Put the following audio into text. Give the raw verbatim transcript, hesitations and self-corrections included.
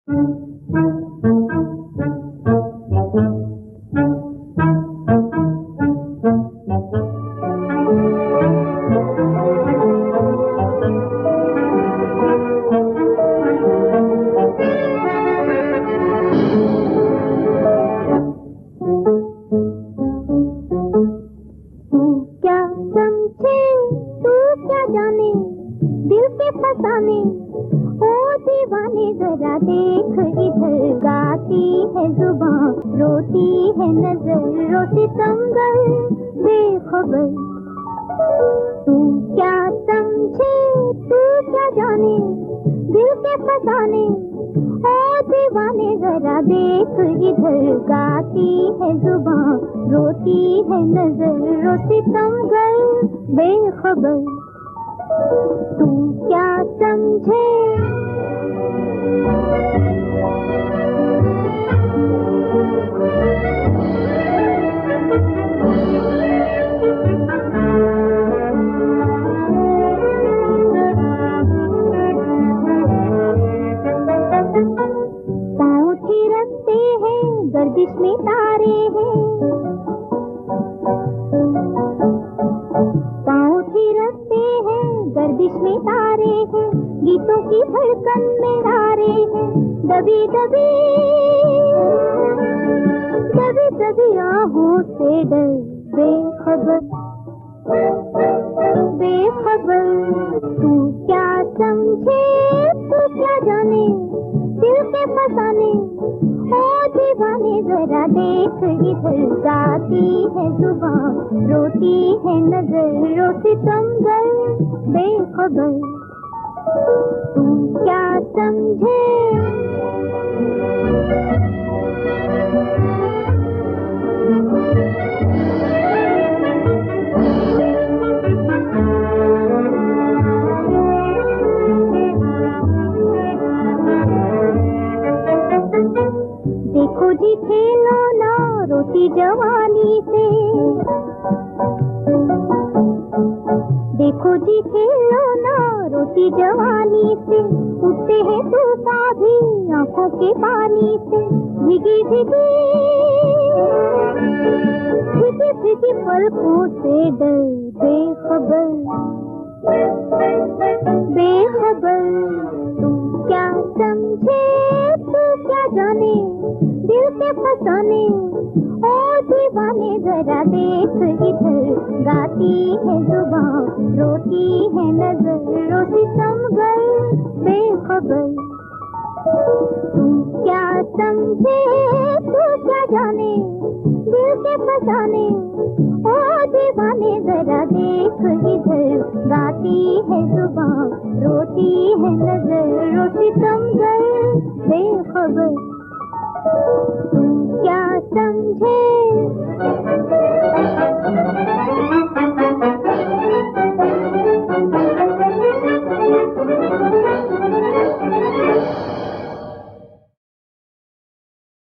फसाने ओ दीवाने जरा देख इधर, गाती है जुबान रोती है नजर, रोती सितमगर बेखबर। तू क्या समझे तू क्या जाने दिल के फसाने ओ दीवाने जरा देख इधर, गाती है जुबान रोती है नजर, रोती सितमगर बेखबर। तू क्या समझे पाँव थिरकते हैं गर्दिश में तारे हैं, पाँव थिरकते हैं गर्दिश में तारे हैं, गीतों की धड़कन में तारे हैं, दबी दबी दबी दबी आहों से डर बेखबर बेखबर। तू क्या समझे तू क्या जाने दिल के फसाने ओ दीवाने जरा देख इधर, गाती है जुबान रोती है नजर, रोती सितमगर बेखबर। तू क्या समझे देखो जी खेलो ना रोती जवानी से, देखो जी खेलो ना रोती जवानी से, उठते हैं तूफान भी आंखों के पानी से, भीगी भीगी भीगी भीगी पलकों से डर बेखबर बेखबर। तू क्या समझे तू क्या जाने दिल के फसाने ओ दीवाने जरा देख इधर, गाती है जुबान रोती है नजर, रोती सितमगर बेखबर। तू क्या समझे तू क्या जाने दिल के फसाने ओ दीवाने जरा देख इधर, गाती है जुबान रोती है नजर, रोती सितमगर बेखबर। तू क्या समझे